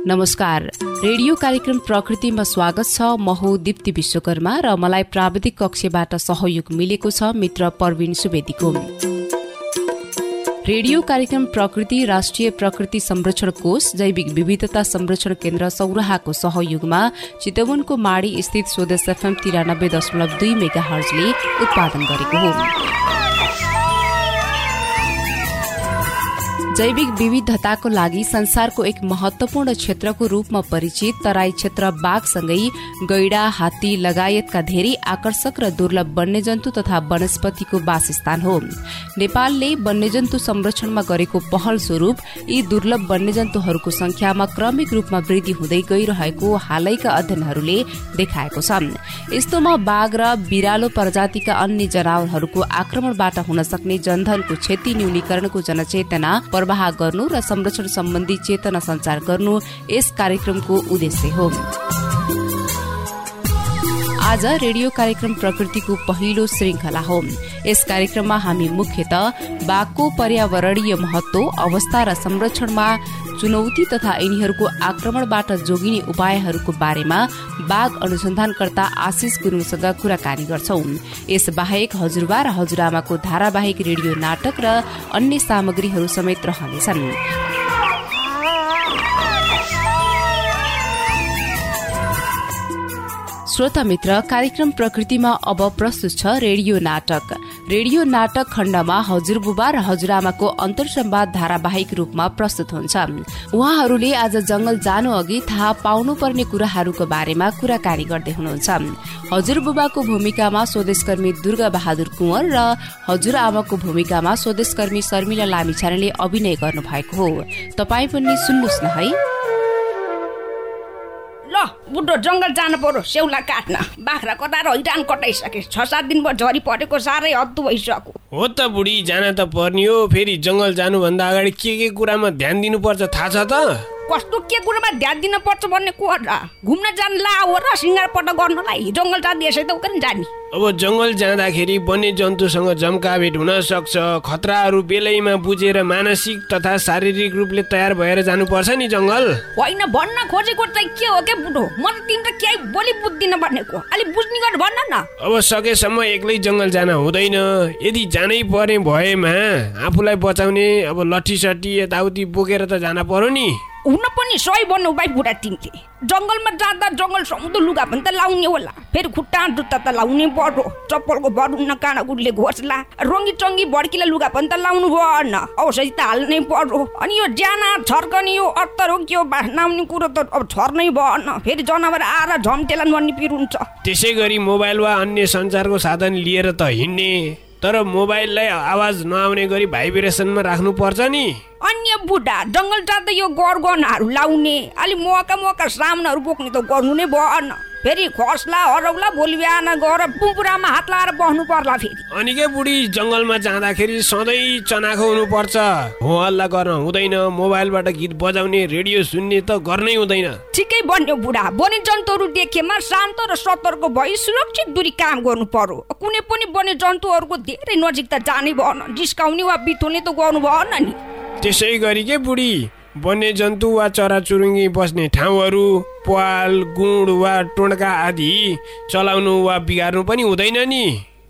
नमस्कार। रेडियो कार्यक्रम प्रकृतिमा स्वागत छ। म हो दीप्ति विश्वकर्मा र मलाई प्राविधिक कक्षबाट सहयोग मिलेको छ मित्र प्रवीण सुवेदीको। रेडियो कार्यक्रम प्रकृति राष्ट्रिय प्रकृति संरक्षण कोष जैविक विविधता संरक्षण केन्द्र सौराहाको सहयोगमा चितवनको माडी स्थित स्वदेश एफएम 93.2 मेगाहर्जले उत्पादन गरेको हो। जैविक विविधताको लागि संसारको एक महत्वपूर्ण क्षेत्रको रूपमा परिचित तराई क्षेत्र बाघसँगै गैडा, हात्ती लगायतका धेरै आकर्षक र दुर्लभ वन्यजन्तु तथा वनस्पतिको वासस्थान हो। नेपालले वन्यजन्तु संरक्षणमा गरेको पहल स्वरूप यी दुर्लभ वन्यजन्तुहरूको संख्यामा क्रमिक रूपमा वृद्धि हुँदै गइरहेको हालैका अध्ययनहरूले देखाएको छ। यस्तोमा बाघ र बिरालो प्रजातिका अन्य जनावरहरूको आक्रमणबाट हुन सक्ने जनधनको क्षति न्यूनीकरणको जनचेतना प्रवाह गर्नु र संरक्षण सम्बन्धी चेतना सञ्चार गर्नु यस कार्यक्रमको उद्देश्य हो। आज रेडियो कार्यक्रम प्रकृतिको पहिलो श्रृंखला हो। यस कार्यक्रममा हामी मुख्यतः बाघको पर्यावरणीय महत्व, अवस्था र संरक्षणमा चुनौती तथा यिनीहरूको आक्रमणबाट जोगिने उपायहरूको बारेमा बाघ अनुसन्धानकर्ता आशिष गुरुङसँग कुराकानी गर्छौं। यस बाहेक हजुरबा र हजुरआमाको धारावाहिक रेडियो नाटक र अन्य सामग्रीहरू समेत रहनेछन्। श्रोता मित्र, कार्यक्रम प्रकृतिमा अब प्रस्तुत छ रेडियो नाटक। रेडियो नाटक खण्डमा हजुरबुबा र हजुरआमाको अन्तर्संवाद धारावाहिक रूपमा प्रस्तुत हुन्छ। उहाँहरूले आज जंगल जानु अघि थाहा पाउनुपर्ने कुराहरूको बारेमा कुराकानी गर्दै हुनुहुन्छ। हजुरबुबाको भूमिकामा स्वदेशकर्मी दुर्गा बहादुर कुँवर र हजुरआमाको भूमिकामा स्वदेशकर्मी शर्मिला लामिछानेले अभिनय गर्नुभएको हो। तपाई पनि सुन्नुस् न है। बुढो जंगल जानु पर्यो सेउला काट्न। बाख्रा कटाएर हैरान कटाइसके। 6-7 दिन भयो झरी परेको, साह्रै हद्दु भइसक्यो। हो त बुढी, जान त पर्ने हो। फेरि जंगल जानुभन्दा अगाडि के कुरामा ध्यान दिनुपर्छ थाहा छ त? कस्तो के कुरामा ध्यान दिन पर्छ भन्ने कुरा? घुम्न जान ला हो र सिंगारपट गर्नलाई जंगल जाने यसै त उकन जानी। अब जंगल जाँदाखेरि वन्य जन्तुसँग जम्काभेट हुन सक्छ। खतराहरू बेलैमा बुझेर मानसिक तथा शारीरिक रूपले तयार भएर जानुपर्छ नि जंगल। होइन, भन्न खोजेको चाहिँ के हो के बुढो? म त तिम्रो केही बोली बुझ्दिन भनेको। अलि बुझ्ने गरी भन्न न। अब सकेसम्म एक्लै जंगल जान हुँदैन। यदि जानै पर्ने भएमा आफूलाई बचाउने अब लट्ठी-सट्ठी यताउति बोकेर त जान पर्यो नि। हुन पनि सही भन्नु भाइ बुढा तिमीले। जंगलमा जाँदा जंगल समुद्र लुगा पनि त लाउने होला। फेरि खुट्टा जुत्ता त लाउने पर्यो। चप्पलको बरुन्न काँडाकुटीले घोस्ला, रङ्गी चङ्गी भड्किला लुगा पनि त लाउनु भएन। औषधि त हाल्नै पर्यो। अनि यो ज्याना छर्कने यो अत्तर हो के हो बाँच्ने कुरो त अब छर्नै भएन। फेरि जनावर आएर झम्टेलान् भन्ने पिर हुन्छ। त्यसै गरी मोबाइल वा अन्य सञ्चारको साधन लिएर त हिँड्ने, तर मोबाइललाई आवाज नआउने गरी भाइब्रेसनमा राख्नु पर्छ नि। अन्य बुढा जंगल जाँदा यो गरगहनाहरू लाउने, अलि मौका सामानहरू बोक्ने त गर्नु नै भएन। फेरि खस्ला हरौला भोलि बिहान गएर बुम्पुरामा हात लाएर बस्नु पर्ला फेरि। अनि के बुढी, जंगलमा जाँदाखेरि सधैँ चनाखो हुनुपर्छ। हो हल्ला गर्न हुँदैन। मोबाइलबाट गीत बजाउने, रेडियो सुन्ने त गर्नै हुँदैन। ठिकै भन्यो बुढा। वन्य जन्तुहरू देखेमा शान्त र सतर्क भई सुरक्षित दूरी काम गर्नु पर्यो। कुनै पनि वन्य जन्तुहरूको धेरै नजिक त जानै भएन। जिस्काउने वा बिथोल्ने त गर्नु भएन नि। त्यसै गरी के बुढी, वन्य जन्तु वा चराचुरुङ्गी बस्ने ठाउँहरू, प्वाल, गुँड वा टोड्का आदि चलाउनु वा बिगार्नु पनि हुँदैन नि।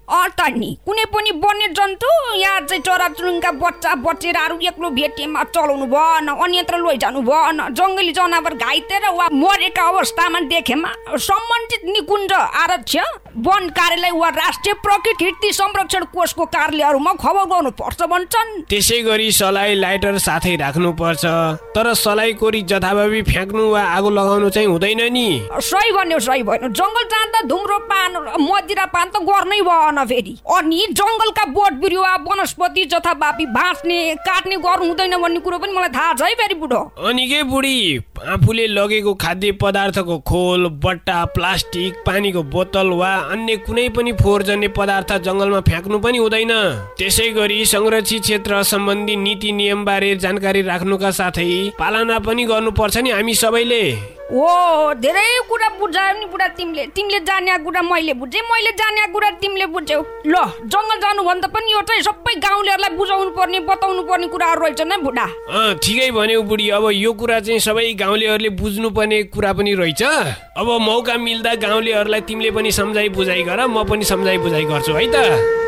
नि कुनै पनि वन्य जन्तु यहाँ चाहिँ चराचुरुङ्गीका बच्चा बच्चेराहरू एक्लो भेटेमा चलाउनु भएन। अन्यत्र लैजानु भएन। जङ्गली जनावर घाइते वा मरेका अवस्थामा देखेमा सम्बन्धित निकुञ्ज आरक्ष, वन कार्यालय वा राष्ट्रिय प्रकृति संरक्षण कोषको कार्यालयहरूमा खबर गर्नुपर्छ भन्छन्। त्यसै गरी सलाई, लाइटर साथै राख्नुपर्छ। तर सलाई कोरी जथाभावी फ्याँक्नु वा आगो लगाउनु चाहिँ हुँदैन नि। सही भन्यो। जंगल जाँदा धुम्रोपान र मदिरापान त गर्नै भएन फेरि। अनि जंगलका बोट बिरुवा वनस्पति जथाभावी बाँच्ने काट्ने गर्नु हुँदैन भन्ने कुरो पनि मलाई थाहा छ है फेरि बुढो। अनि के बुढी, आफूले लगेको खाद्य पदार्थको खोल, बट्टा, प्लास्टिक, पानीको बोतल वा अन्य कुनै पनि फोहोरजन्य पदार्थ जंगलमा फ्याँक्नु पनि हुँदैन। त्यसै गरी संरक्षित क्षेत्र सम्बन्धी नीति नियम बारे जानकारी राख्नुका साथै पालना पनि गर्नुपर्छ नि हामी सबैले। ओ धेरै कुरा बुझायो नि बुढा तिमीले जाने कुरा मैले बुझेँ, मैले जाने कुरा तिमीले बुझ्यौ। ल जङ्गल जानुभन्दा पनि यो चाहिँ सबै गाउँलेहरूलाई बुझाउनु पर्ने बताउनु पर्ने कुराहरू रहेछ नि बुढा। ठिकै भन्यौ बुढी, अब यो कुरा चाहिँ सबै गाउँलेहरूले बुझ्नुपर्ने कुरा पनि रहेछ। अब मौका मिल्दा गाउँलेहरूलाई तिमीले पनि सम्झाइ बुझाइ गर, म पनि सम्झाइ बुझाइ गर्छु है त।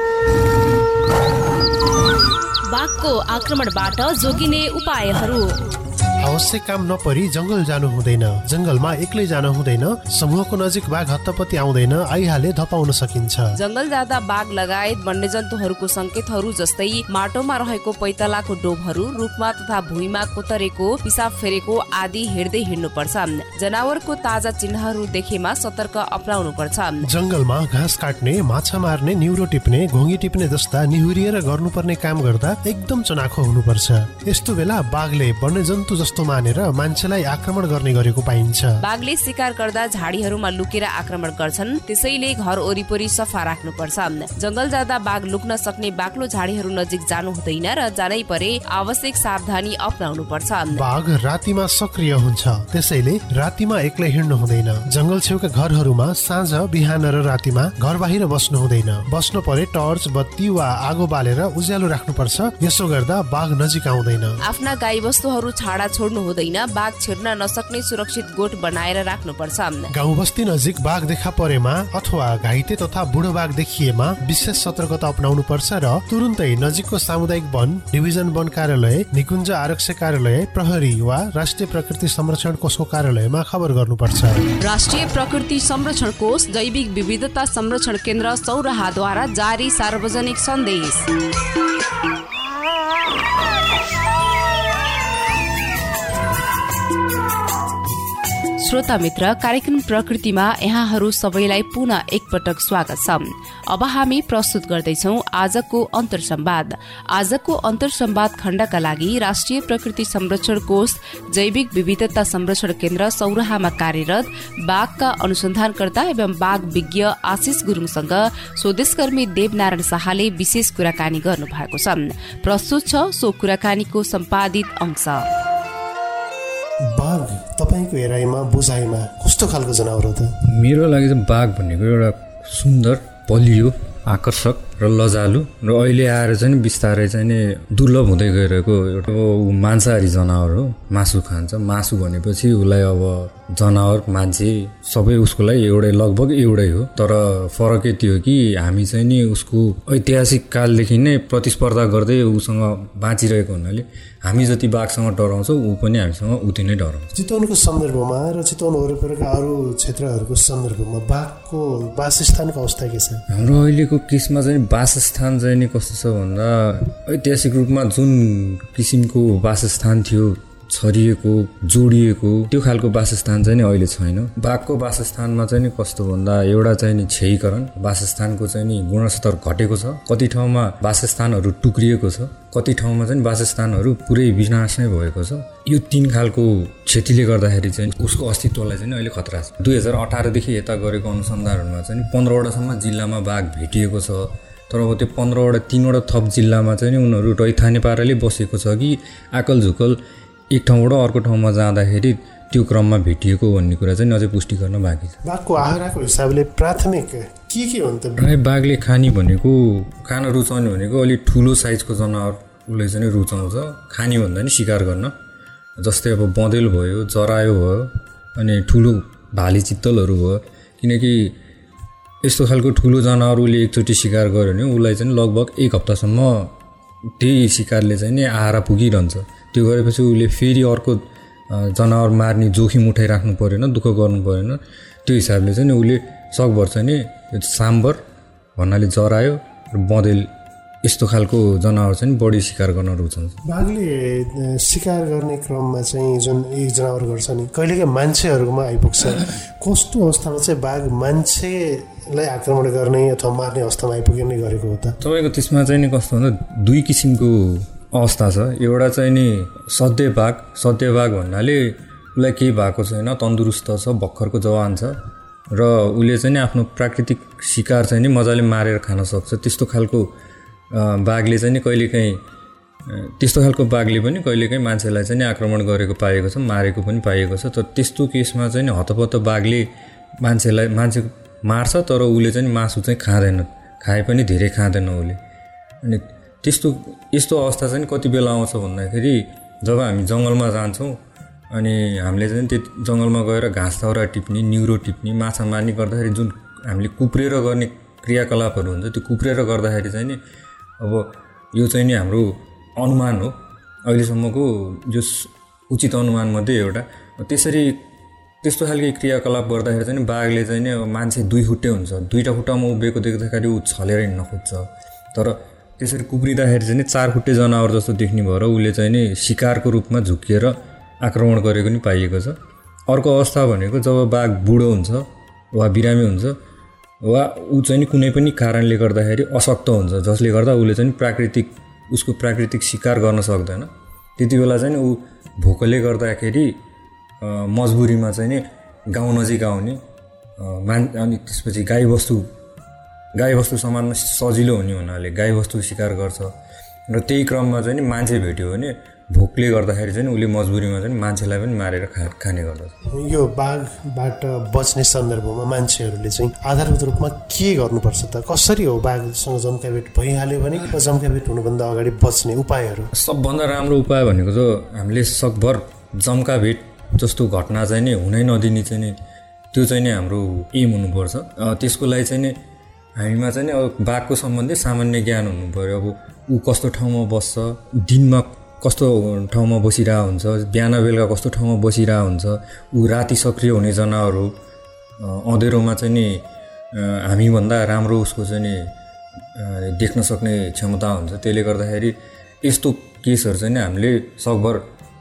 बाघको आक्रमणबाट जोगिने उपायहरू। आवश्यक काम नपरी जंगल जानु हुँदैन, जंगलमा एक्लै जानु हुँदैन, समूहको नजिक बाघ हत्तपत्ती आउँदैन, आइहाले धपाउन सकिन्छ। जंगल जाँदा बाघ लगायत वन्यजन्तुहरूको संकेतहरू जस्तै माटोमा रहेको पैतालाको डोबहरू, रुखमा तथा भुइँमा कोतरेको, पिसाब फेरेको आदि हेर्दै हिँड्नुपर्छ। जनावरको ताजा चिन्हहरू देखेमा सतर्क अपनाउनु पर्छ। जंगलमा घाँस काट्ने, माछा मार्ने, निउरो टिप्ने, घोङ्गी टिप्ने जस्ता निहुरिएर गर्नुपर्ने काम गर्दा एकदम चनाखो हुनुपर्छ। यस्तो बेला बाघले वन्यजन्तु जस्तो मानेर मान्छेलाई आक्रमण गर्ने गरेको पाइन्छ। बाघले शिकार गर्दा झाडीहरूमा लुकेर आक्रमण गर्छन्, त्यसैले घर वरिपरि सफा राख्नुपर्छ। जंगल जाँदा बाघ लुक्न सक्ने बाक्लो झाडीहरू नजिक जानु हुँदैन र जानै परे आवश्यक सावधानी अपनाउनु पर्छ। बाघ रातिमा सक्रिय हुन्छ, त्यसैले रातिमा एक्लै हिँड्नु हुँदैन। जंगल छेउका घरहरूमा साँझ, बिहान र रातिमा घर बाहिर बस्नु हुँदैन। बस्नु परे टर्च, बत्ती वा आगो बालेर उज्यालो राख्नुपर्छ। यसो गर्दा बाघ नजिक आउँदैन। आफ्ना गाई वस्तुहरू छाडा छोड्नु हुँदैन। बाघ छिर्न नसक्ने सुरक्षित गोठ बनाएर राख्नुपर्छ। गाउँ बस्ती नजिक बाघ देखा परेमा अथवा घाइते तथा बुढो बाघ देखिएमा विशेष सतर्कता अपनाउनु पर्छ र तुरुन्तै नजिकको सामुदायिक वन, डिभिजन वन कार्यालय, निकुञ्ज आरक्षी कार्यालय, प्रहरी वा राष्ट्रिय प्रकृति संरक्षण कोषको कार्यालयमा खबर गर्नुपर्छ। राष्ट्रिय प्रकृति संरक्षण कोष, जैविक विविधता संरक्षण केन्द्र सौराहाद्वारा जारी सार्वजनिक सन्देश। श्रोता मित्र, कार्यक्रम प्रकृतिमा यहाँहरू सबैलाई पुनः एकपटक स्वागत छ। अब हामी प्रस्तुत गर्दैछौ आजको अन्तर्संवाद। आजको अन्तर्संवाद खण्डका लागि राष्ट्रिय प्रकृति संरक्षण कोष, जैविक विविधता संरक्षण केन्द्र सौराहामा कार्यरत बाघका अनुसन्धानकर्ता एवं बाघ विज्ञ आशिष गुरुङसँग स्वदेशकर्मी देवनारायण शाहले विशेष कुराकानी गर्नु भएको छ। प्रस्तुत छ सो कुराकानीको सम्पादित अंश। बाघ तपाईको हेराइमा, बुझाइमा कस्तो खालको जनावर हो त? मेरो लागि चाहिँ बाघ भनेको एउटा सुन्दर, बलियो, आकर्षक र लजालु र अहिले आएर चाहिँ बिस्तारै चाहिँ नि दुर्लभ हुँदै गइरहेको एउटा मांसाहारी जनावर हो। मासु खान्छ। मासु भनेपछि उसलाई अब जनावर, मान्छे सबै उसको लागि एउटै, लगभग एउटै हो। तर फरक यति हो कि हामी चाहिँ नि उसको ऐतिहासिक कालदेखि नै प्रतिस्पर्धा गर्दै उसँग बाँचिरहेको हुनाले हामी जति बाघसँग डराउँछौँ ऊ पनि हामीसँग उति नै डराउँछ। चितवनको सन्दर्भमा र चितवन वरिपरिका अरू क्षेत्रहरूको सन्दर्भमा बाघको वासस्थानको अवस्था के छ? हाम्रो अहिलेको केसमा चाहिँ वासस्थान चाहिँ नि कस्तो छ भन्दा ऐतिहासिक रूपमा जुन किसिमको वासस्थान थियो, छरिएको, जोडिएको, त्यो खालको वासस्थान चाहिँ नि अहिले छैन। बाघको वासस्थानमा चाहिँ नि कस्तो भन्दा एउटा चाहिँ नि क्षयीकरण, वासस्थानको चाहिँ नि गुणस्तर घटेको छ। कति ठाउँमा वासस्थानहरू टुक्रिएको छ, कति ठाउँमा चाहिँ वासस्थानहरू पुरै विनाश नै भएको छ। यो तीन खालको क्षतिले गर्दाखेरि चाहिँ उसको अस्तित्वलाई चाहिँ अहिले खतरा छ। 2018 देखि यता गरेको अनुसन्धानहरूमा चाहिँ 15वटासम्म जिल्लामा बाघ भेटिएको छ। तर अब त्यो 15वटा 3वटा थप जिल्लामा चाहिँ उनीहरू रैथाने पाराले बसेको छ कि आकल झुकल एक ठाउँबाट अर्को ठाउँमा जाँदाखेरि त्यो क्रममा भेटिएको भन्ने कुरा चाहिँ अझै पुष्टि गर्न बाँकी छ। बाघको आहारको हिसाबले प्राथमिक के हो त? बाघले खाने भनेको, खान रुचाउने भनेको अलिक ठुलो साइजको जनावरले चाहिँ रुचाउँछ खाने भन्दा नि शिकार गर्न। जस्तै अब बँदेल भयो, जरायो भयो, अनि ठुलो भाले चित्तलहरू भयो। किनकि यस्तो खालको ठुलो जनावर उसले एकचोटि शिकार गर्यो भने उसलाई चाहिँ लगभग 1 हप्तासम्म त्यही शिकारले चाहिँ नि आहारा पुगिरहन्छ। त्यो गरेपछि उसले फेरि अर्को जनावर मार्ने जोखिम उठाइराख्नु परेन, दुःख गर्नु परेन। त्यो हिसाबले चाहिँ उसले सकभर चाहिँ नि साम्बर भन्नाले जरायो र बँदेल यस्तो खालको जनावर चाहिँ बढी शिकार गर्न रुचाउँछ। बाघले शिकार गर्ने क्रममा चाहिँ जुन एक जनावर गर्छ नि, कहिलेकाहीँ मान्छेहरूमा आइपुग्छ। कस्तो अवस्थामा चाहिँ बाघ मान्छेलाई आक्रमण गर्ने अथवा मार्ने अवस्थामा आइपुग्ने गरेको हो त? तपाईँको त्यसमा चाहिँ नि कस्तो भन्दा 2 किसिमको अवस्था छ। एउटा चाहिँ नि सधैँ बाघ भन्नाले उसलाई केही भएको छैन, तन्दुरुस्त छ, भर्खरको जवान छ र उसले चाहिँ नि आफ्नो प्राकृतिक शिकार चाहिँ नि मजाले मारेर खान सक्छ। त्यस्तो खालको बाघले चाहिँ नि कहिलेकाहीँ त्यस्तो खालको बाघले पनि कहिलेकाहीँ मान्छेलाई चाहिँ आक्रमण गरेको पाएको छ, मारेको पनि पाएको छ। तर त्यस्तो केसमा चाहिँ हतपत बाघले मान्छे मार्छ, तर उसले चाहिँ मासु चाहिँ खाँदैन, खाए पनि धेरै खाँदैन उसले। अनि यस्तो अवस्था चाहिँ कति बेला आउँछ भन्दाखेरि जब हामी जङ्गलमा जान्छौँ अनि हामीले चाहिँ त्यो जङ्गलमा गएर घाँस दाउरा टिप्ने, न्युरो टिप्ने, माछा मार्ने गर्दाखेरि जुन हामीले कुप्रेर गर्ने क्रियाकलापहरू हुन्छ, त्यो कुप्रेर गर्दाखेरि चाहिँ नि अब यो चाहिँ नि हाम्रो अनुमान हो, अहिलेसम्मको जो उचित अनुमानमध्ये एउटा। त्यस्तो खालको क्रियाकलाप गर्दाखेरि चाहिँ बाघले चाहिँ नि अब मान्छे दुई खुट्टे हुन्छ, दुईवटा खुट्टामा उभिएको देख्दाखेरि ऊ छलेर हिँड्न खोज्छ। तर त्यसरी कुप्रिँदाखेरि चाहिँ चार खुट्टे जनावर जस्तो देख्ने भएर उसले चाहिँ नि शिकारको रूपमा झुक्किएर आक्रमण गरेको नि पाइएको छ। अर्को अवस्था भनेको जब बाघ बुढो हुन्छ वा बिरामी हुन्छ वा ऊ चाहिँ नि कुनै पनि कारणले गर्दाखेरि अशक्त हुन्छ, जसले गर्दा उसले चाहिँ उसको प्राकृतिक शिकार गर्न सक्दैन। त्यति बेला चाहिँ ऊ भोकले गर्दाखेरि मजबुरीमा चाहिँ नि गाउँ नजिक आउने अनि त्यसपछि गाईबस्तु समानमा सजिलो हुने हुनाले गाईबस्तु शिकार गर्छ। र त्यही क्रममा चाहिँ नि मान्छे भेट्यो भने भोकले गर्दाखेरि चाहिँ उसले मजबुरीमा चाहिँ मान्छेलाई पनि मारेर खाने गर्दछ। यो बाघबाट बच्ने सन्दर्भमा मान्छेहरूले चाहिँ आधारभूत रूपमा के गर्नुपर्छ त? कसरी हो बाघसँग जम्काभेट भइहाल्यो भने जम्काभेट हुनुभन्दा अगाडि बच्ने उपायहरू? सबभन्दा राम्रो उपाय भनेको चाहिँ हामीले सकभर जम्काभेट जस्तो घटना चाहिँ नि हुनै नदिने चाहिँ नि त्यो चाहिँ नि हाम्रो एम हुनुपर्छ। त्यसको लागि चाहिँ नि हामीमा चाहिँ नि अब बाघको सम्बन्धी सामान्य ज्ञान हुनु पऱ्यो। अब ऊ कस्तो ठाउँमा बस्छ, दिनमा कस्तो ठाउँमा बसिरहेको हुन्छ, बिहान बेलुका कस्तो ठाउँमा बसिरहेको हुन्छ, ऊ राति सक्रिय हुने जनावर हो, अँधेरोमा चाहिँ नि हामीभन्दा राम्रो उसको चाहिँ नि देख्न सक्ने क्षमता हुन्छ। त्यसले गर्दाखेरि यस्तो केसहरू चाहिँ नि हामीले सकभर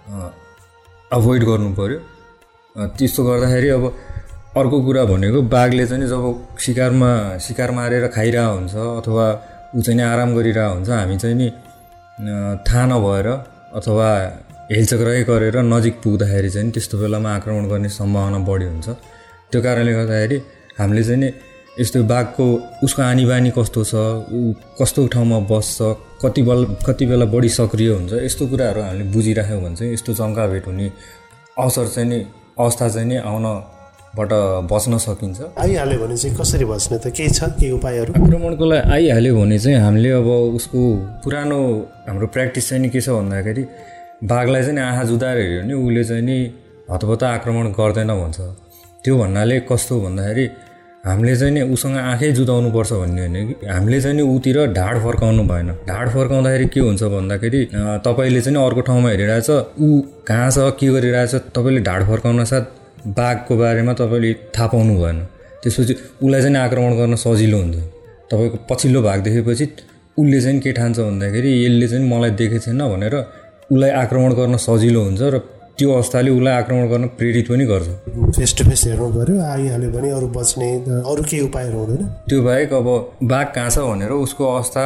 अभोइड गर्नु पऱ्यो। त्यस्तो गर्दाखेरि अब अर्को कुरा भनेको बाघले चाहिँ जब शिकार मारेर खाइरहेको हुन्छ अथवा ऊ चाहिँ आराम गरिरहेको हुन्छ, हामी चाहिँ नि थाहा नभएर अथवा हेलचक्राइ गरेर नजिक पुग्दाखेरि चाहिँ त्यस्तो बेलामा आक्रमण गर्ने सम्भावना बढी हुन्छ। त्यो कारणले गर्दाखेरि हामीले चाहिँ नि यस्तो बाघको उसको आनी बानी कस्तो छ, ऊ कस्तो ठाउँमा बस्छ, कति बेला बढी सक्रिय हुन्छ, यस्तो कुराहरू हामीले बुझिराख्यौँ भने चाहिँ यस्तो जम्काभेट हुने अवस्था चाहिँ नि आउनबाट बच्न सकिन्छ। आइहाल्यो भने चाहिँ कसरी बच्ने त? केही छ केही उपायहरू? आक्रमणको लागि आइहाल्यो भने चाहिँ हामीले अब उसको पुरानो हाम्रो प्र्याक्टिस चाहिँ नि के छ भन्दाखेरि बाघलाई चाहिँ आँखा जुदाएर हेऱ्यो भने उसले चाहिँ नि हतपत आक्रमण गर्दैन भन्छ। त्यो भन्नाले कस्तो भन्दाखेरि हामीले चाहिँ नि उसँग आँखै जुदाउनुपर्छ भन्ने होइन कि हामीले चाहिँ नि ऊतिर ढाड फर्काउनु भएन। ढाड फर्काउँदाखेरि के हुन्छ भन्दाखेरि तपाईँले चाहिँ अर्को ठाउँमा हेरिरहेछ, ऊ कहाँ छ, के गरिरहेछ, तपाईँले ढाड फर्काउन साथ बाघको बारेमा तपाईँले थाहा पाउनु भएन। त्यसपछि उसलाई चाहिँ आक्रमण गर्न सजिलो हुन्छ। तपाईँको पछिल्लो भाग देखेपछि उसले चाहिँ के ठान्छ भन्दाखेरि यसले चाहिँ मलाई देखेको छैन भनेर उसलाई आक्रमण गर्न सजिलो हुन्छ र त्यो अवस्थाले उसलाई आक्रमण गर्न प्रेरित पनि गर्छ। फेस टु फेस हेर्नु पऱ्यो, आइहाल्यो भने अरू बच्ने अरू केही उपायहरू हुँदैन? त्यो बाहेक अब बाघ कहाँ छ भनेर उसको अवस्था,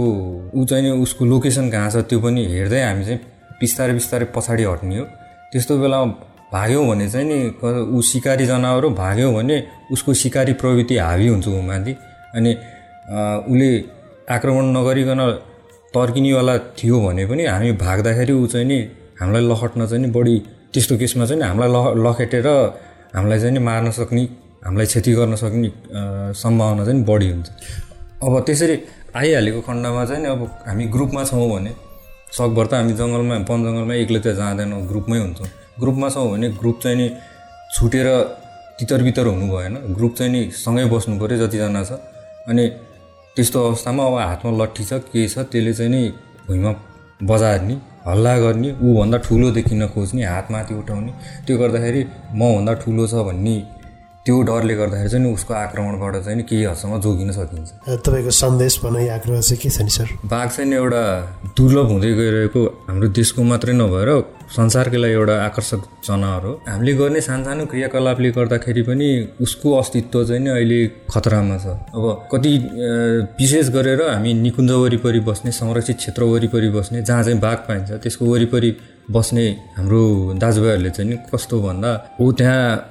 उसको लोकेसन कहाँ छ त्यो पनि हेर्दै हामी चाहिँ बिस्तारै पछाडि हट्ने हो। त्यस्तो बेलामा भाग्यौँ भने चाहिँ नि ऊ शिकारी जनावर हो, भाग्यौँ भने उसको शिकारी प्रवृत्ति हावी हुन्छ उमाथि, अनि उसले आक्रमण नगरिकन तर्किनेवाला थियो भने पनि हामी भाग्दाखेरि ऊ चाहिँ नि हामीलाई लखट्न चाहिँ नि बढी, त्यस्तो केसमा चाहिँ हामीलाई लखेटेर हामीलाई चाहिँ नि मार्न सक्ने, हामीलाई क्षति गर्न सक्ने सम्भावना चाहिँ बढी हुन्छ। अब त्यसरी आइहालेको खण्डमा चाहिँ अब हामी ग्रुपमा छौँ भने सकभर त हामी वन जङ्गलमा एक्लै त जाँदैनौँ, ग्रुपमै हुन्छौँ। ग्रुपमा छौँ भने ग्रुप चाहिँ नि छुटेर तितर हुनु भएन, ग्रुप चाहिँ नि सँगै बस्नु पऱ्यो जतिजना छ। अनि त्यस्तो अवस्थामा अब हातमा लट्ठी छ के छ त्यसले चाहिँ नि भुइँमा बजार्ने, हल्ला गर्ने, ऊभन्दा ठुलो देखिन खोज्ने, हात माथि उठाउने, त्यो गर्दाखेरि मभन्दा ठुलो छ भन्ने त्यो डरले गर्दाखेरि चाहिँ उसको आक्रमणबाट चाहिँ नि केही हदसम्म जोगिन सकिन्छ। तपाईँको सन्देश भनाइ आग्रह चाहिँ के छ नि सर? बाघ चाहिँ एउटा दुर्लभ हुँदै गइरहेको हाम्रो देशको मात्रै नभएर संसारकै लागि एउटा आकर्षक जनावर हो। हामीले गर्ने सानसानो क्रियाकलापले गर्दाखेरि पनि उसको अस्तित्व चाहिँ नि अहिले खतरामा छ। अब कति विशेष गरेर हामी निकुञ्ज वरिपरि बस्ने, संरक्षित क्षेत्र वरिपरि बस्ने, जहाँ चाहिँ बाघ पाइन्छ त्यसको वरिपरि बस्ने हाम्रो दाजुभाइहरूले चाहिँ नि कस्तो भन्दा त्यहाँ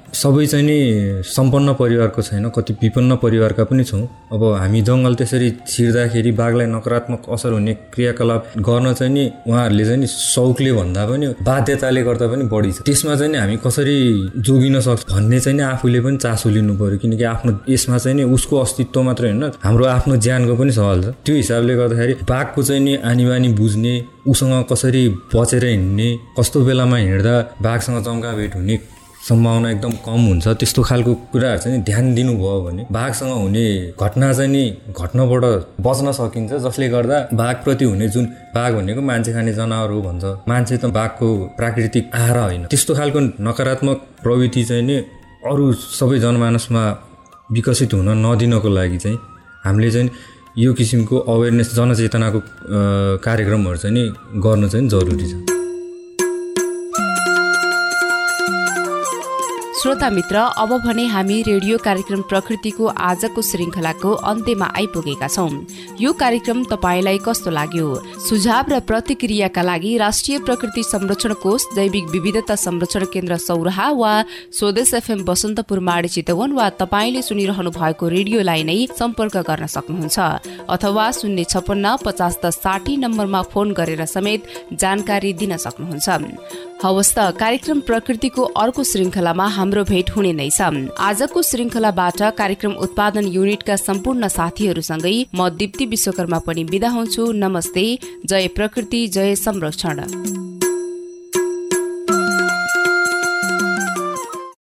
सबै चाहिँ नि सम्पन्न परिवारको छैन, कति विपन्न परिवारका पनि छौँ। अब हामी जङ्गल त्यसरी छिर्दाखेरि बाघलाई नकारात्मक असर हुने क्रियाकलाप गर्न चाहिँ नि उहाँहरूले चाहिँ नि शौकले भन्दा पनि बाध्यताले गर्दा पनि बढी छ। त्यसमा चाहिँ नि हामी कसरी जोगिन सक्छ भन्ने चाहिँ नि आफूले पनि चासो लिनु पर्यो, किनकि आफ्नो यसमा चाहिँ नि उसको अस्तित्व मात्रै होइन, हाम्रो आफ्नो ज्यानको पनि सवाल छ। त्यो हिसाबले गर्दाखेरि बाघको चाहिँ नि आनी बानी बुझ्ने, उसँग कसरी बचेर हिँड्ने, कस्तो बेलामा हिँड्दा बाघसँग जम्काभेट हुने सम्भावना एकदम कम हुन्छ, त्यस्तो खालको कुराहरू चाहिँ ध्यान दिनुभयो भने बाघसँग हुने घटना चाहिँ नि घट्नबाट बच्न सकिन्छ। जसले गर्दा बाघप्रति हुने जुन बाघ भनेको मान्छे खाने जनावर हो भन्छ, मान्छे त बाघको प्राकृतिक आहारा होइन, त्यस्तो खालको नकारात्मक प्रवृत्ति चाहिँ नि अरू सबै जनमानसमा विकसित हुन नदिनको लागि चाहिँ हामीले चाहिँ यो किसिमको अवेरनेस जनचेतनाको कार्यक्रमहरू चाहिँ नि गर्नु चाहिँ जरुरी छ। श्रोता मित्र, अब भने हामी रेडियो कार्यक्रम प्रकृतिको आजको श्रृङ्खलाको अन्त्यमा आइपुगेका छौं। यो कार्यक्रम तपाईलाई कस्तो लाग्यो? सुझाव र प्रतिक्रियाका लागि राष्ट्रिय प्रकृति संरक्षण कोष, जैविक विविधता संरक्षण केन्द्र सौराहा वा स्वदेश एफएम बसन्तपुर माडी चितवन वा तपाईले सुनिरहनु भएको रेडियोलाई नै सम्पर्क गर्न सक्नुहुन्छ, अथवा 056 50 10 60 नम्बरमा फोन गरेर समेत जानकारी दिन सक्नुहुन्छ। हवस् त, कार्यक्रम प्रकृतिको अर्को श्रृङ्खलामा हाम्रो भेट हुने नै छ। आजको श्रृङ्खलाबाट कार्यक्रम उत्पादन युनिटका सम्पूर्ण साथीहरूसँगै म दीप्ति विश्वकर्मा पनि बिदा हुन्छु। नमस्ते, जय प्रकृति, जय संरक्षण।